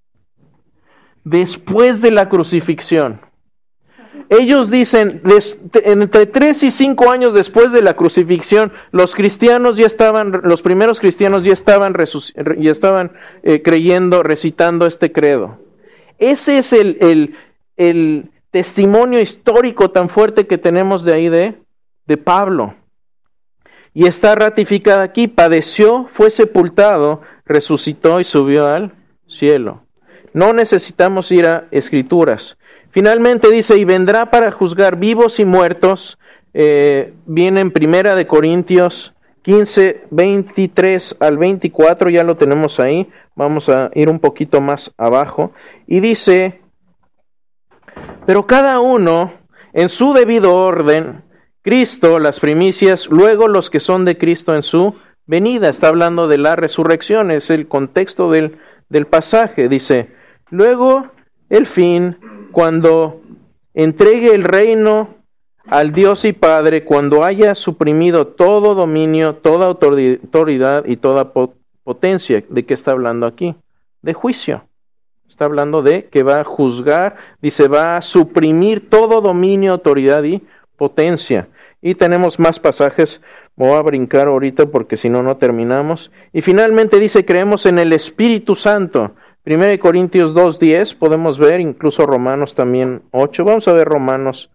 después de la crucifixión. Ellos dicen, entre 3 y 5 años después de la crucifixión, los primeros cristianos ya estaban creyendo, recitando este credo. Ese es el testimonio histórico tan fuerte que tenemos de ahí de Pablo. Y está ratificada aquí, padeció, fue sepultado, resucitó y subió al cielo. No necesitamos ir a Escrituras. Finalmente dice, y vendrá para juzgar vivos y muertos. Viene en 1 Corintios 15, 23 al 24, ya lo tenemos ahí. Vamos a ir un poquito más abajo. Y dice, pero cada uno en su debido orden, Cristo, las primicias, luego los que son de Cristo en su venida. Está hablando de la resurrección, es el contexto del pasaje. Dice, Luego, el fin, cuando entregue el reino al Dios y Padre, cuando haya suprimido todo dominio, toda autoridad y toda potencia. ¿De qué está hablando aquí? De juicio. Está hablando de que va a juzgar, dice, va a suprimir todo dominio, autoridad y potencia. Y tenemos más pasajes, voy a brincar ahorita porque si no, no terminamos. Y finalmente dice, creemos en el Espíritu Santo. 1 Corintios 2:10, podemos ver, incluso Romanos también 8. Vamos a ver Romanos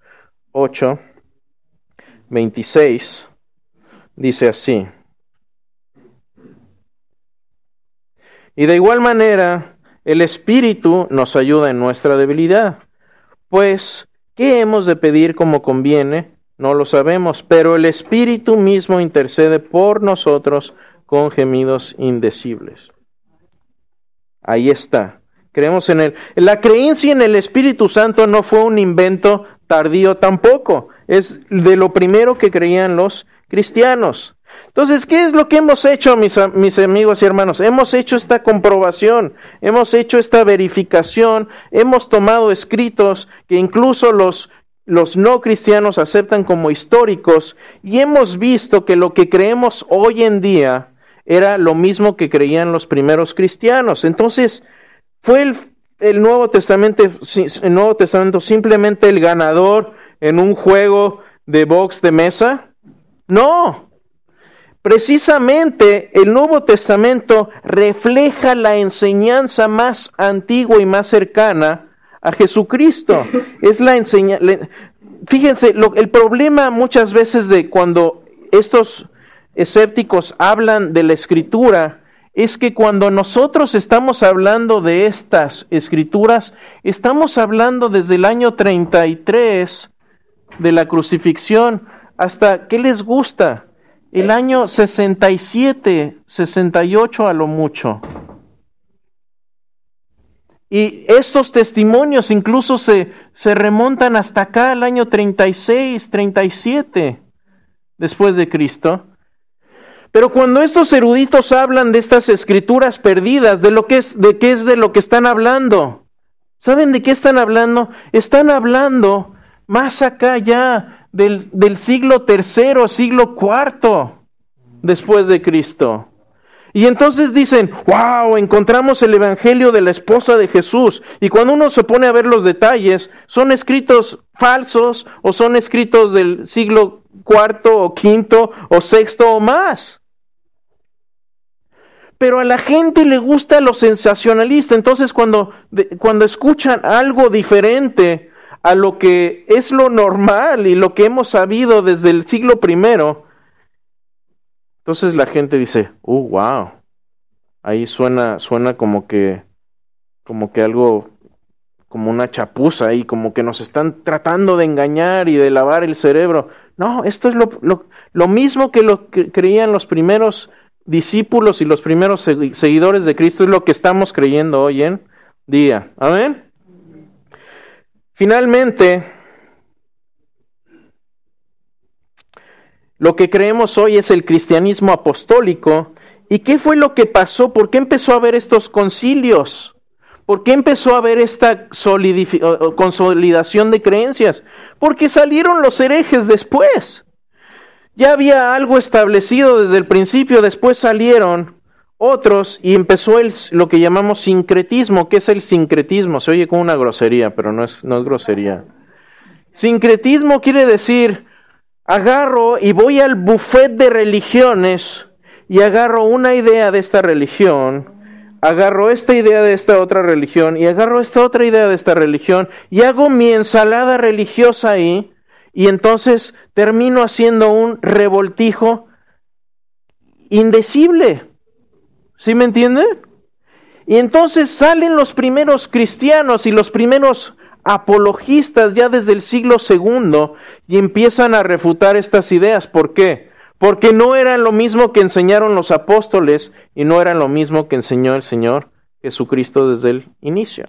8:26. Dice así. Y de igual manera, el Espíritu nos ayuda en nuestra debilidad. Pues, ¿qué hemos de pedir como conviene? No lo sabemos, pero el Espíritu mismo intercede por nosotros con gemidos indecibles. Ahí está. Creemos en él. La creencia en el Espíritu Santo no fue un invento tardío tampoco. Es de lo primero que creían los cristianos. Entonces, ¿qué es lo que hemos hecho, mis amigos y hermanos? Hemos hecho esta comprobación, hemos hecho esta verificación, hemos tomado escritos que incluso los no cristianos aceptan como históricos y hemos visto que lo que creemos hoy en día era lo mismo que creían los primeros cristianos. Entonces, ¿fue el Nuevo Testamento simplemente el ganador en un juego de box de mesa? No. Precisamente el Nuevo Testamento refleja la enseñanza más antigua y más cercana a Jesucristo. Es la enseñanza. Fíjense, el problema muchas veces de cuando estos escépticos hablan de la Escritura es que cuando nosotros estamos hablando de estas Escrituras, estamos hablando desde el año 33 de la crucifixión hasta, ¿qué les gusta? El año 67, 68 a lo mucho. Y estos testimonios incluso se remontan hasta acá, al año 36, 37 después de Cristo. Pero cuando estos eruditos hablan de estas escrituras perdidas, de lo que es de lo que están hablando, ¿saben de qué están hablando? Están hablando más acá ya del siglo III, siglo IV después de Cristo. Y entonces dicen, wow, encontramos el evangelio de la esposa de Jesús. Y cuando uno se pone a ver los detalles, son escritos falsos o son escritos del siglo IV o V o VI o más. Pero a la gente le gusta lo sensacionalista. Entonces cuando escuchan algo diferente a lo que es lo normal y lo que hemos sabido desde el siglo I, entonces la gente dice, wow, ahí suena como que algo, como una chapuza ahí, como que nos están tratando de engañar y de lavar el cerebro. No, esto es lo mismo que lo que creían los primeros discípulos y los primeros seguidores de Cristo, es lo que estamos creyendo hoy en día. Amén. Finalmente, lo que creemos hoy es el cristianismo apostólico. ¿Y qué fue lo que pasó? ¿Por qué empezó a haber estos concilios? ¿Por qué empezó a haber esta consolidación de creencias? Porque salieron los herejes después. Ya había algo establecido desde el principio, después salieron otros y empezó lo que llamamos sincretismo. ¿Qué es el sincretismo? Se oye como una grosería, pero no es grosería. Sincretismo quiere decir, agarro y voy al buffet de religiones y agarro una idea de esta religión, agarro esta idea de esta otra religión y agarro esta otra idea de esta religión y hago mi ensalada religiosa ahí y entonces termino haciendo un revoltijo indecible. ¿Sí me entienden? Y entonces salen los primeros cristianos y los primeros apologistas ya desde el siglo II y empiezan a refutar estas ideas. ¿Por qué? Porque no eran lo mismo que enseñaron los apóstoles y no eran lo mismo que enseñó el Señor Jesucristo desde el inicio.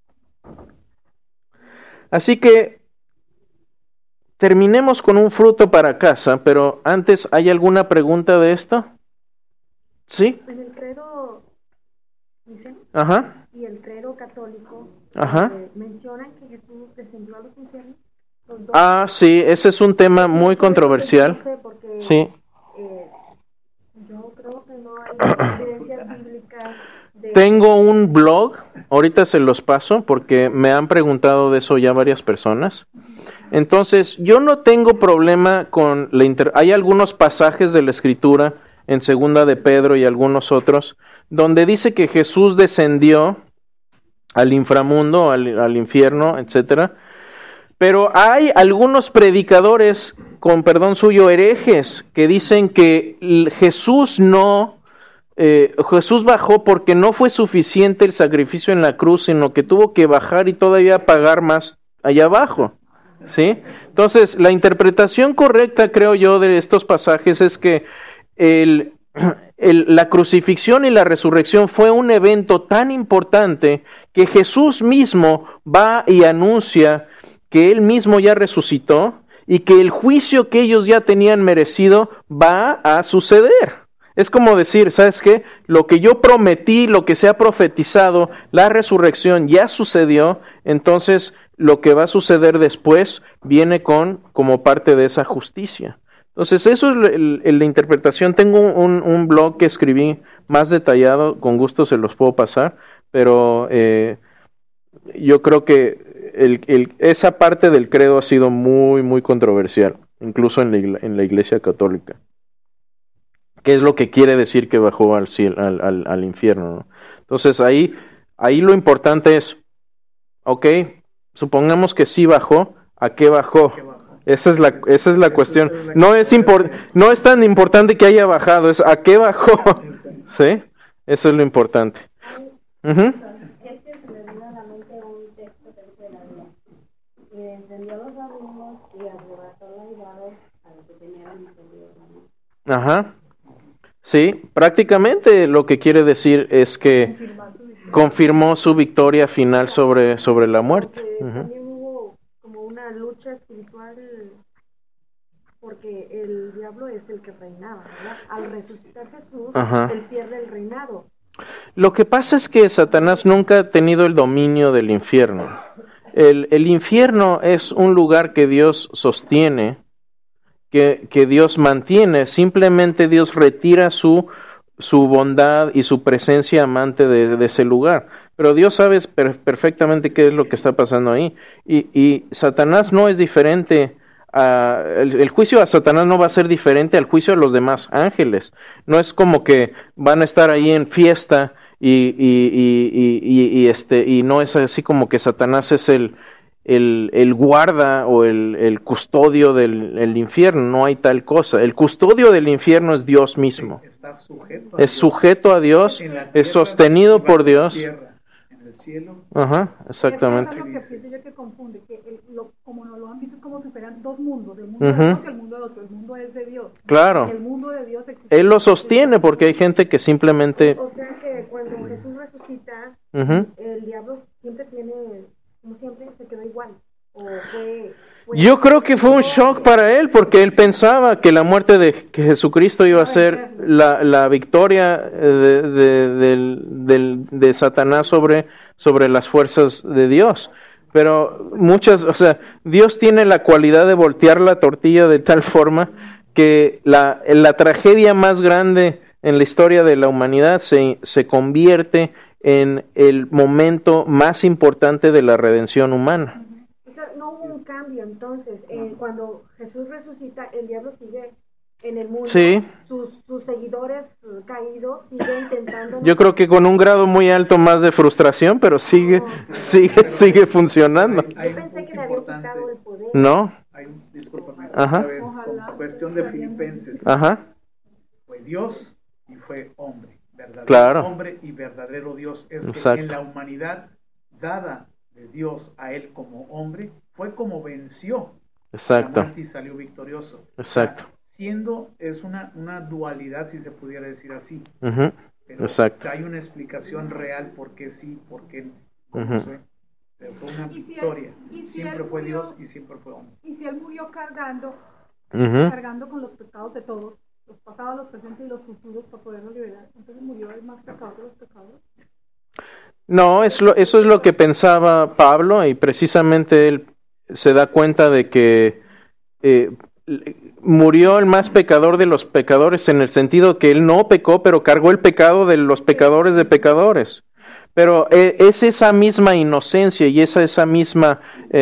Así que terminemos con un fruto para casa, pero antes, ¿hay alguna pregunta de esto? ¿Sí? En el credo dicen, Ajá, y el credo católico ajá. mencionan que Jesús descendió a los infiernos. Los dos. Ah, sí, ese es un tema muy controversial. No sé, porque Sí. yo creo que no hay evidencias bíblicas de... Tengo un blog, ahorita se los paso porque me han preguntado de eso ya varias personas. Entonces, yo no tengo problema con hay algunos pasajes de la Escritura en Segunda de Pedro y algunos otros donde dice que Jesús descendió al inframundo, al infierno, etcétera. Pero hay algunos predicadores, con perdón suyo, herejes, que dicen que Jesús Jesús bajó porque no fue suficiente el sacrificio en la cruz, sino que tuvo que bajar y todavía pagar más allá abajo, ¿sí? Entonces, la interpretación correcta, creo yo, de estos pasajes es que la crucifixión y la resurrección fue un evento tan importante que Jesús mismo va y anuncia que Él mismo ya resucitó y que el juicio que ellos ya tenían merecido va a suceder. Es como decir, ¿sabes qué? Lo que yo prometí, lo que se ha profetizado, la resurrección ya sucedió, entonces lo que va a suceder después viene como parte de esa justicia. Entonces, eso es la interpretación. Tengo un blog que escribí más detallado, con gusto se los puedo pasar, pero yo creo que esa parte del credo ha sido muy, muy controversial, incluso en la Iglesia Católica. ¿Qué es lo que quiere decir que bajó al cielo, al infierno, ¿no? Entonces ahí lo importante es, ok, supongamos que sí bajó, ¿a qué bajó? Esa es la cuestión. No es tan importante que haya bajado, es a qué bajó. ¿Sí? Eso es lo importante. Uh-huh. Es que se me vino a la mente un texto que dice la Biblia. Y encendió los abismos y arrebató la higuera a los que tenían encendidos. Ajá. Sí, prácticamente lo que quiere decir es que confirmó su victoria final sobre la muerte. También hubo como una lucha espiritual porque el diablo es el que reinaba, ¿verdad? Al resucitar Jesús, él pierde el reinado. Lo que pasa es que Satanás nunca ha tenido el dominio del infierno. El infierno es un lugar que Dios sostiene, que Dios mantiene, simplemente Dios retira su bondad y su presencia amante de ese lugar. Pero Dios sabe perfectamente qué es lo que está pasando ahí. Y Satanás no es diferente, el juicio a Satanás no va a ser diferente al juicio a los demás ángeles. No es como que van a estar ahí en fiesta y no es así como que Satanás es el guarda o el custodio del infierno. No hay tal cosa. El custodio del infierno es Dios mismo. Es sujeto a Dios, es sostenido por Dios. En el cielo. Ajá, exactamente. Es lo que pienso yo que confunde, que como nos lo han visto, es como si fueran dos mundos, el mundo de Dios y el mundo de otro. El mundo es de Dios. Claro. El mundo de Dios existe. Él lo sostiene porque hay gente que simplemente... O sea que cuando Jesús resucita, el diablo siempre tiene... como siempre se quedó igual. Yo creo que fue un shock para él porque él pensaba que la muerte de Jesucristo iba a ser la victoria de Satanás sobre las fuerzas de Dios. Pero Dios tiene la cualidad de voltear la tortilla de tal forma que la tragedia más grande en la historia de la humanidad se convierte en el momento más importante de la redención humana. O sea, no hubo un cambio entonces. Cuando Jesús resucita, el diablo sigue en el mundo. Sí. Sus seguidores caídos siguen intentando... Yo creo que con un grado muy alto más de frustración, pero sigue funcionando. Yo pensé que le había quitado el poder. No. Discúlpame, Ajá. Cuestión de Filipenses. Ajá. Fue Dios y fue hombre. Verdadero claro. Hombre y verdadero Dios. Es exacto. Que en la humanidad dada de Dios a él como hombre fue como venció exacto. la muerte y salió victorioso. Exacto. O sea, es una dualidad, si se pudiera decir así. Pero exacto. hay una explicación real por qué sí, por qué no. Pero fue una victoria. Siempre fue Dios y siempre fue hombre. Y si él murió cargando con los pecados de todos, los pasados, los presentes y los futuros, para podernos liberar, entonces murió el más pecador de los pecadores. No, eso es lo que pensaba Pablo, y precisamente él se da cuenta de que murió el más pecador de los pecadores, en el sentido que él no pecó, pero cargó el pecado de los pecadores de pecadores. Pero es esa misma inocencia y esa misma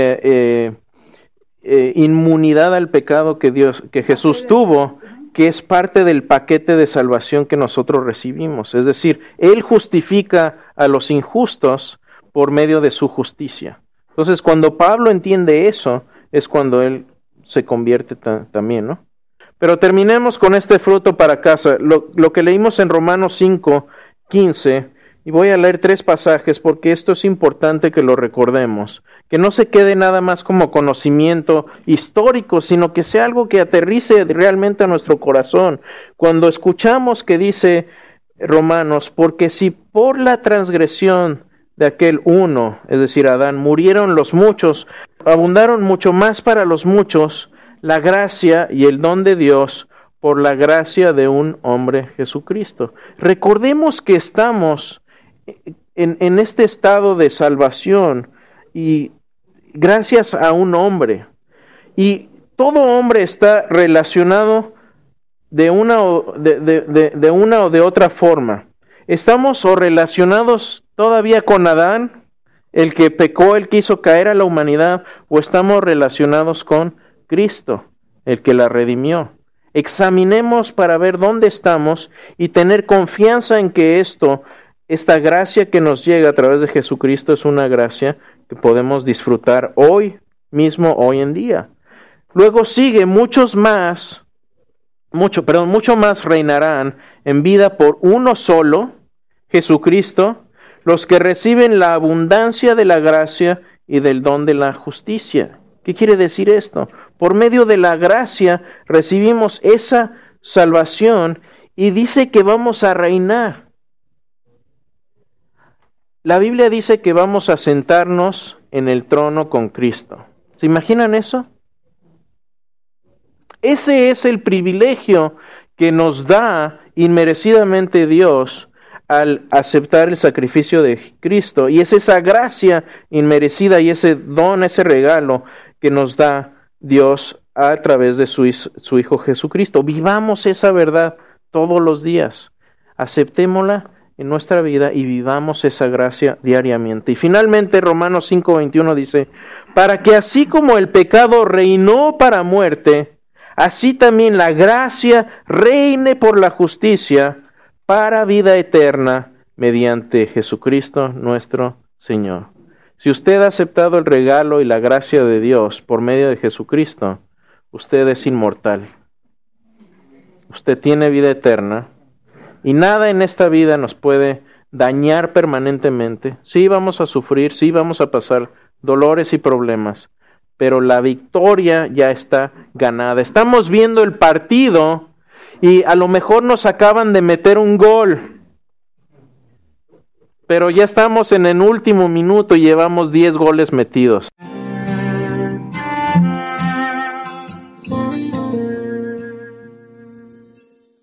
inmunidad al pecado que Jesús tuvo, que es parte del paquete de salvación que nosotros recibimos. Es decir, Él justifica a los injustos por medio de su justicia. Entonces, cuando Pablo entiende eso, es cuando él se convierte también, ¿no? Pero terminemos con este fruto para casa. Lo que leímos en Romanos 5:15, y voy a leer 3 pasajes porque esto es importante que lo recordemos. Que no se quede nada más como conocimiento histórico, sino que sea algo que aterrice realmente a nuestro corazón. Cuando escuchamos que dice Romanos, porque si por la transgresión de aquel uno, es decir, Adán, murieron los muchos, abundaron mucho más para los muchos la gracia y el don de Dios por la gracia de un hombre, Jesucristo. Recordemos que estamos en este estado de salvación y gracias a un hombre. Y todo hombre está relacionado de una o de otra forma. Estamos o relacionados todavía con Adán, el que pecó, el que hizo caer a la humanidad, o estamos relacionados con Cristo, el que la redimió. Examinemos para ver dónde estamos y tener confianza en que esta gracia que nos llega a través de Jesucristo es una gracia que podemos disfrutar hoy mismo, hoy en día. Luego sigue, mucho más reinarán en vida por uno solo, Jesucristo, los que reciben la abundancia de la gracia y del don de la justicia. ¿Qué quiere decir esto? Por medio de la gracia recibimos esa salvación y dice que vamos a reinar. La Biblia dice que vamos a sentarnos en el trono con Cristo. ¿Se imaginan eso? Ese es el privilegio que nos da inmerecidamente Dios al aceptar el sacrificio de Cristo. Y es esa gracia inmerecida y ese don, ese regalo que nos da Dios a través de su Hijo Jesucristo. Vivamos esa verdad todos los días. Aceptémosla en nuestra vida y vivamos esa gracia diariamente. Y finalmente Romanos 5:21 dice, para que así como el pecado reinó para muerte, así también la gracia reine por la justicia para vida eterna mediante Jesucristo nuestro Señor. Si usted ha aceptado el regalo y la gracia de Dios por medio de Jesucristo, usted es inmortal. Usted tiene vida eterna y nada en esta vida nos puede dañar permanentemente. Sí vamos a sufrir, sí vamos a pasar dolores y problemas, pero la victoria ya está ganada. Estamos viendo el partido y a lo mejor nos acaban de meter un gol, pero ya estamos en el último minuto y llevamos 10 goles metidos.